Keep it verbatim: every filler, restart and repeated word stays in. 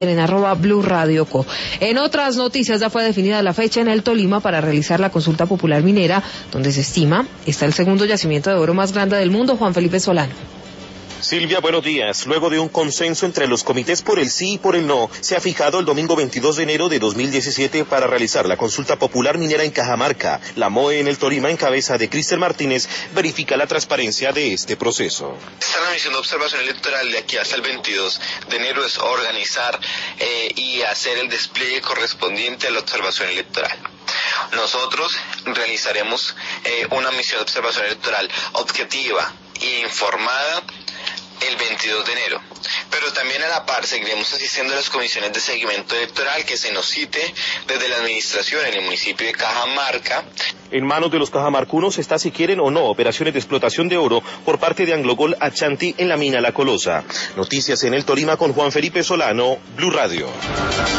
en arroba Blue Radio Co. En otras noticias, ya fue definida la fecha en el Tolima para realizar la consulta popular minera, donde se estima está el segundo yacimiento de oro más grande del mundo. Juan Felipe Solano. Silvia, buenos días. Luego de un consenso entre los comités por el sí y por el no, se ha fijado el domingo veintidós de enero de dos mil diecisiete para realizar la consulta popular minera en Cajamarca. La M O E en el Tolima, en cabeza de Cristian Martínez, verifica la transparencia de este proceso. Esta misión de observación electoral de aquí hasta el veintidós de enero es organizar eh, y hacer el despliegue correspondiente a la observación electoral. Nosotros realizaremos eh, una misión de observación electoral objetiva e informada el veintidós de enero, pero también a la par seguiremos asistiendo a las comisiones de seguimiento electoral que se nos cite desde la administración en el municipio de Cajamarca. En manos de los cajamarcunos está si quieren o no operaciones de explotación de oro por parte de Anglogol Achanti en la mina La Colosa. Noticias en el Tolima con Juan Felipe Solano, Blue Radio.